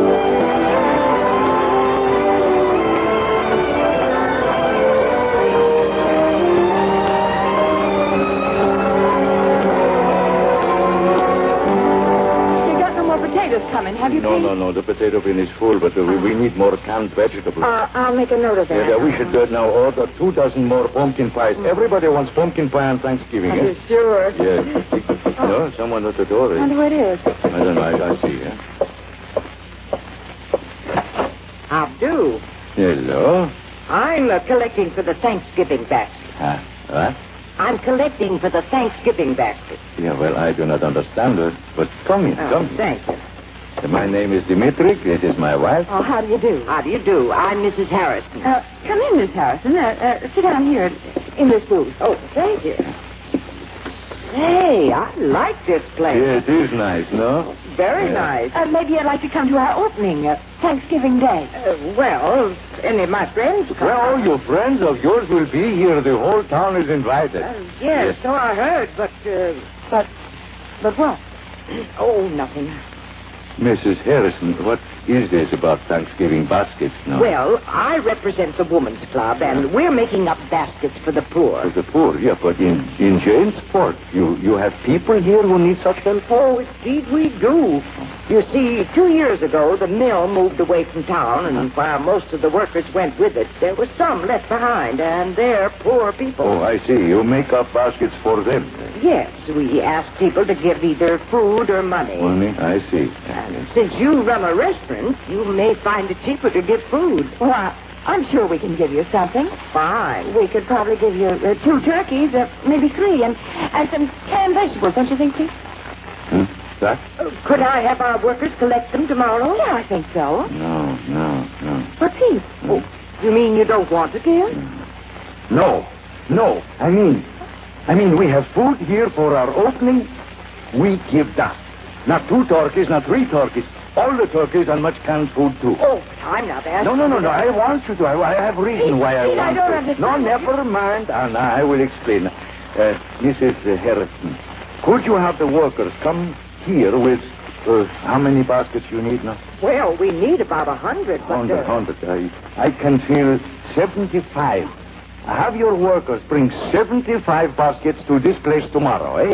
Coming. Have you No. The potato bin is full, but we need more canned vegetables. I'll make a note of that. Yeah, we should now order 2 dozen more pumpkin pies. Everybody wants pumpkin pie on Thanksgiving, Are you sure? Yes. No, someone at the door. I wonder who it is. I don't know. I see, yeah. How do? Hello. I'm collecting for the Thanksgiving basket. What? I'm collecting for the Thanksgiving basket. Yeah, well, I do not understand it, but come in, come in. Thank you. My name is Dimitri. This is my wife. Oh, how do you do? How do you do? I'm Mrs. Harrison. Come in, Miss Harrison. Sit down here in this booth. Oh, thank you. Hey, I like this place. Yeah, it is nice, no? Very nice. Maybe you'd like to come to our opening, Thanksgiving Day. Well, any of my friends come. Well, your friends of yours will be here. The whole town is invited. Yes, so I heard, but... But what? Oh, nothing. Mrs. Harrison, what is this about Thanksgiving baskets now? Well, I represent the Woman's Club, and we're making up baskets for the poor. For the poor, yeah, but in Janesport, you have people here who need such help? Oh, indeed we do. You see, 2 years ago, the mill moved away from town, and while most of the workers went with it, there were some left behind, and they're poor people. Oh, I see. You make up baskets for them. Yes, we ask people to give either food or money. Money? I see. And since you run a restaurant, you may find it cheaper to give food. Well, I'm sure we can give you something. Fine. We could probably give you 2 turkeys, maybe 3, and some canned vegetables, don't you think, Pete? That? Could I have our workers collect them tomorrow? Yeah, I think so. No. But, Pete, you mean you don't want to give? No. I mean, we have food here for our opening. We give that. Not 2 turkeys, not 3 turkeys. All the turkeys and much canned food, too. Oh, I'm not asking. No. I want you to. I have reason why I want I don't understand. No, never mind. Anna, I will explain. Mrs. Harrison, could you have the workers come here with how many baskets you need now? Well, we need about 100. 100. I can feel 75. Have your workers bring 75 baskets to this place tomorrow, eh?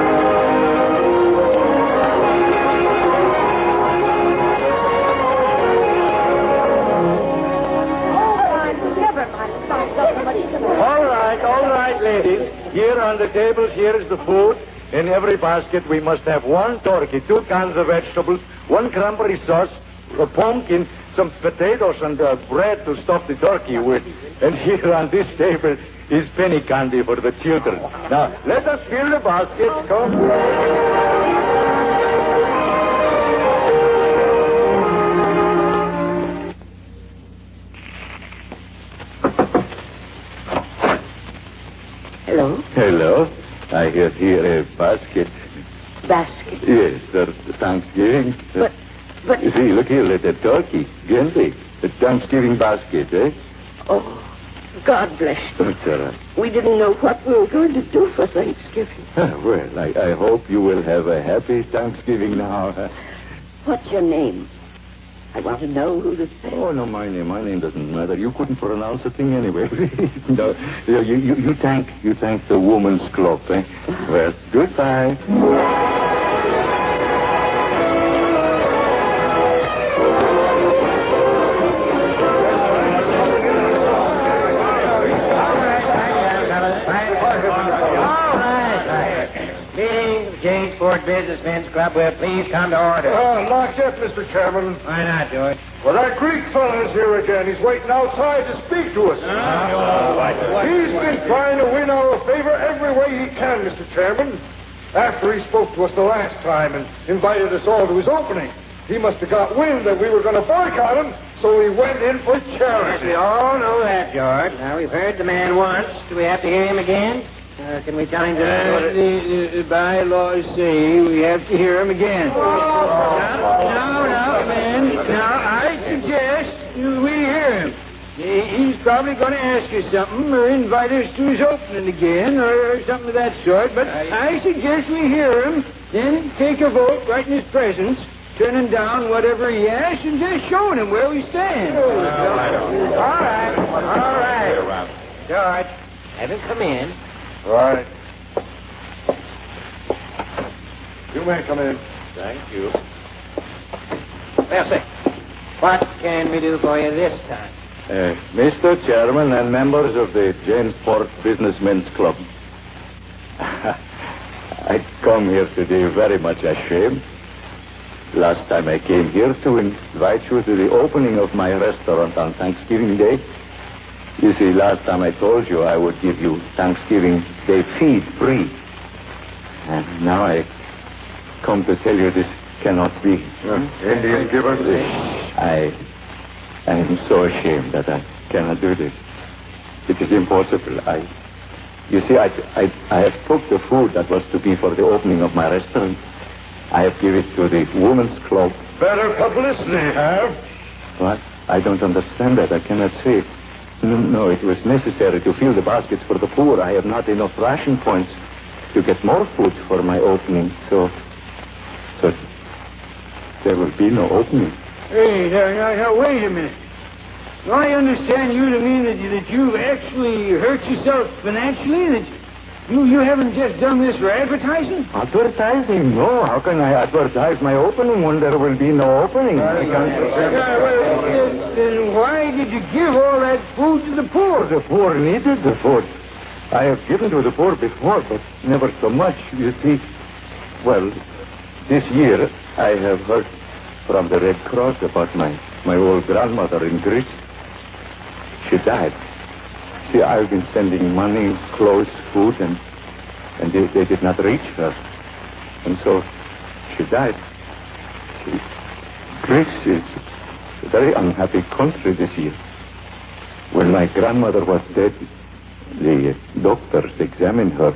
All right, ladies. Here on the tables, here is the food. In every basket, we must have 1 turkey, 2 cans of vegetables, 1 cranberry sauce, a pumpkin, some potatoes, and bread to stuff the turkey with. And here on this table is penny candy for the children. Now, let us fill the baskets. Come. Hello. I have here a basket. Basket? Yes, for Thanksgiving. But... You see, look here, let that turkey. Gently. The Thanksgiving basket, eh? Oh, God bless you. That's all right. We didn't know what we were going to do for Thanksgiving. Well, I hope you will have a happy Thanksgiving now. What's your name? I want to know who to say. Oh, no, my name doesn't matter. You couldn't pronounce a thing anyway. No, you thank the woman's club, eh? Well, goodbye. Jamesport Businessmen's Club will please come to order. Locked up, Mr. Chairman. Why not, George? Well, that Greek fella's here again. He's waiting outside to speak to us. He's been trying to win our favor every way he can, Mr. Chairman. After he spoke to us the last time and invited us all to his opening, he must have got wind that we were going to boycott him, so he went in for charity. We all know that, George. Now, we've heard the man once. Do we have to hear him again? Can we tell him to... The bylaws say we have to hear him again. No, man. Now, I suggest we hear him. He's probably going to ask us something or invite us to his opening again or something of that sort. But I suggest we hear him, then take a vote right in his presence, turning down whatever he asks and just showing him where we stand. All right. George, have him come in. Right. You may come in. Thank you. Well, say, what can we do for you this time? Mr. Chairman and members of the Jamesport Businessmen's Club, I come here today very much ashamed. Last time I came here to invite you to the opening of my restaurant on Thanksgiving Day. You see, last time I told you I would give you Thanksgiving Day feed free. And now I come to tell you this cannot be. Indian giver? I am so ashamed that I cannot do this. It is impossible. You see, I have took the food that was to be for the opening of my restaurant. I have given it to the Women's Club. Better publicity, have? What? I don't understand that. I cannot say it. No, it was necessary to fill the baskets for the poor. I have not enough ration points to get more food for my opening, so there will be no opening. Hey, now, wait a minute. Do I understand you to mean that you've actually hurt yourself financially? That you haven't just done this for advertising? Advertising? No. How can I advertise my opening when there will be no opening? Then why did you give all that food to the poor? The poor needed the food. I have given to the poor before, but never so much. You see, well, this year I have heard from the Red Cross about my old grandmother in Greece. She died. See, I've been sending money, clothes, food, and they did not reach her. And so she died. Greece is a very unhappy country this year. When my grandmother was dead, the doctors examined her.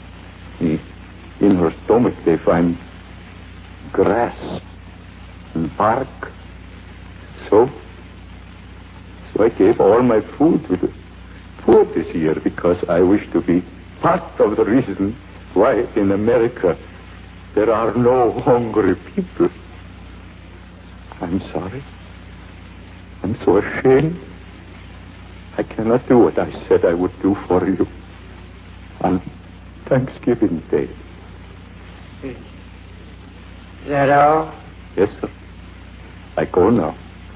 In her stomach, they find grass and bark. So I gave all my food to the poor this year because I wish to be part of the reason why in America there are no hungry people. I'm sorry. I'm so ashamed. I cannot do what I said I would do for you on Thanksgiving Day. Is that all? Yes, sir. I go now.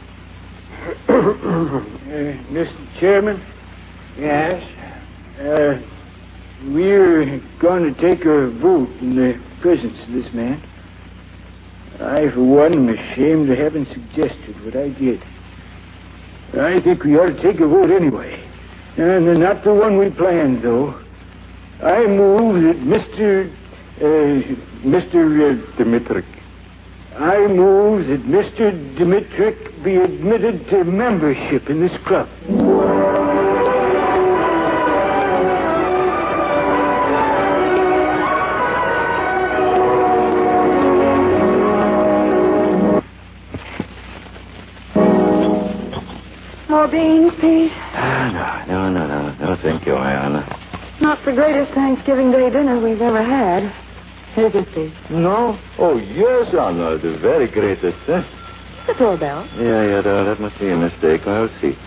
Mr. Chairman? Yes? We're going to take a vote in the presence of this man. I, for one, am ashamed of having suggested what I did. I think we ought to take a vote anyway. And not the one we planned, though. I move that Mr. Dimitrik. I move that Mr. Dimitrik be admitted to membership in this club. more beans, Pete? No, thank you, Ayana. Not the greatest Thanksgiving Day dinner we've ever had. Is it, Pete? No? Oh, yes, Anna, the very greatest. The doorbell. Yeah, that must be a mistake. I'll see.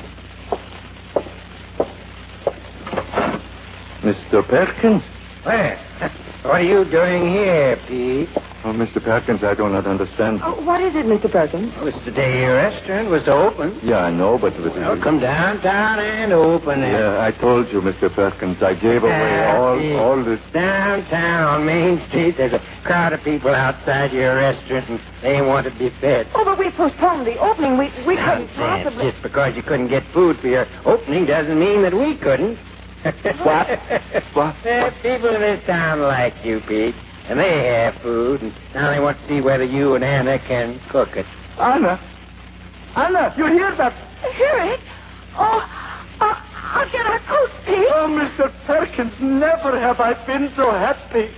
Mr. Perkins? Well, what are you doing here, Pete? Oh, Mr. Perkins, I do not understand. Oh, what is it, Mr. Perkins? Well, it's the day your restaurant was open. Yeah, I know, but... Well, come downtown and open it. Yeah, I told you, Mr. Perkins, I gave away all this... Downtown on Main Street, there's a crowd of people outside your restaurant, and they want to be fed. Oh, but we postponed the opening. We couldn't possibly... Just because you couldn't get food for your opening doesn't mean that we couldn't. What? People in this town like you, Pete. And they have food, and now they want to see whether you and Anna can cook it. Anna, you hear that? Hear it? Oh, I'll get our coat, Pete. Oh, Mr. Perkins, never have I been so happy.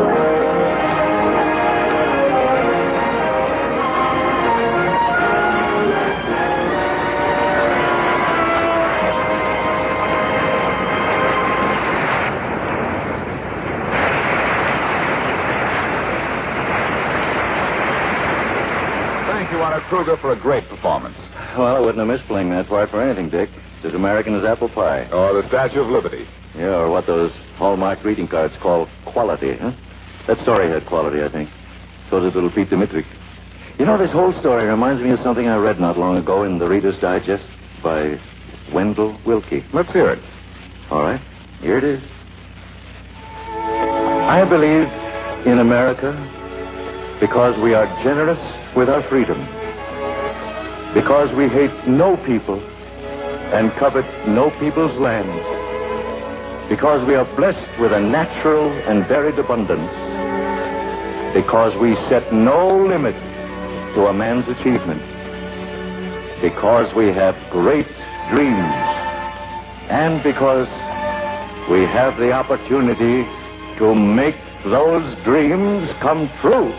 Kruger for a great performance. Well, I wouldn't have missed playing that part for anything, Dick. It's as American as apple pie. Or the Statue of Liberty. Yeah, or what those Hallmark greeting cards call quality, huh? That story had quality, I think. So did little Pete Dimitri. You know, this whole story reminds me of something I read not long ago in the Reader's Digest by Wendell Willkie. Let's hear it. All right, here it is. I believe in America because we are generous with our freedom. Because we hate no people and covet no people's land. Because we are blessed with a natural and varied abundance. Because we set no limit to a man's achievement. Because we have great dreams. And because we have the opportunity to make those dreams come true.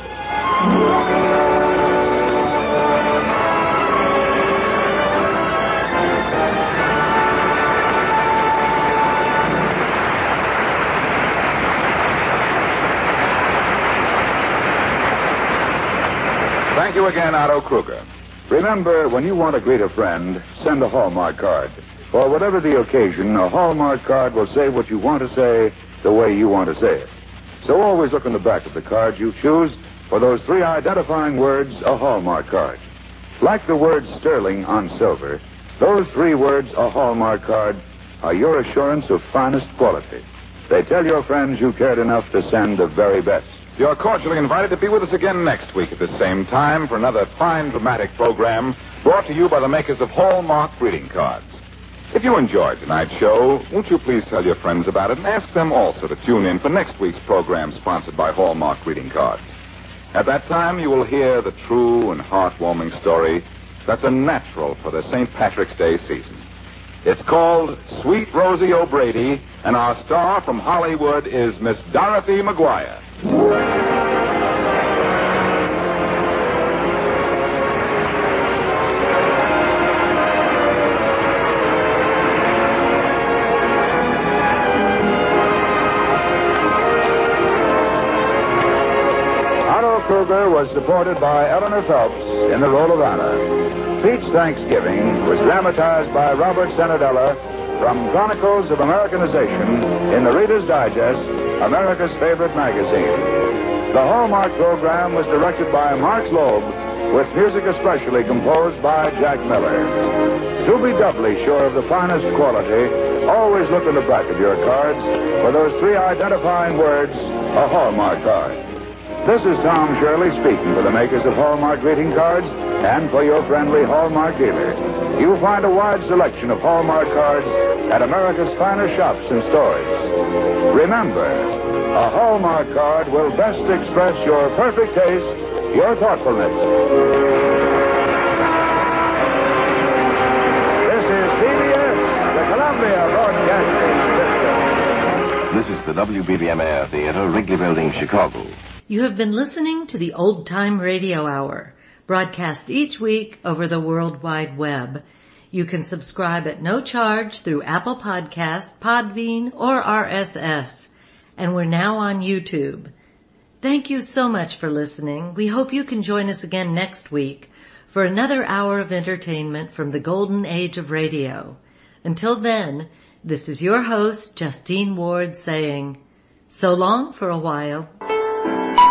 Thank you again, Otto Kruger. Remember, when you want to greet a friend, send a Hallmark card. For whatever the occasion, a Hallmark card will say what you want to say the way you want to say it. So always look on the back of the card you choose for those three identifying words, a Hallmark card. Like the word sterling on silver, those three words, a Hallmark card, are your assurance of finest quality. They tell your friends you cared enough to send the very best. You're cordially invited to be with us again next week at the same time for another fine dramatic program brought to you by the makers of Hallmark greeting cards. If you enjoyed tonight's show, won't you please tell your friends about it and ask them also to tune in for next week's program sponsored by Hallmark greeting cards. At that time, you will hear the true and heartwarming story that's a natural for the St. Patrick's Day season. It's called Sweet Rosie O'Brady, and our star from Hollywood is Miss Dorothy McGuire. Otto Kruger was supported by Eleanor Phelps in the role of Anna. Pete's Thanksgiving was dramatized by Robert Senadella from Chronicles of Americanization in the Reader's Digest, America's favorite magazine. The Hallmark program was directed by Mark Loeb, with music especially composed by Jack Miller. To be doubly sure of the finest quality, always look in the back of your cards for those three identifying words, a Hallmark card. This is Tom Shirley speaking for the makers of Hallmark greeting cards and for your friendly Hallmark dealer. You'll find a wide selection of Hallmark cards at America's finest shops and stores. Remember, a Hallmark card will best express your perfect taste, your thoughtfulness. This is CBS, the Columbia Broadcasting System. This is the WBBM Theater, Wrigley Building, Chicago. You have been listening to the Old Time Radio Hour, broadcast each week over the World Wide Web. You can subscribe at no charge through Apple Podcasts, Podbean, or RSS. And we're now on YouTube. Thank you so much for listening. We hope you can join us again next week for another hour of entertainment from the golden age of radio. Until then, this is your host, Justine Ward, saying, so long for a while.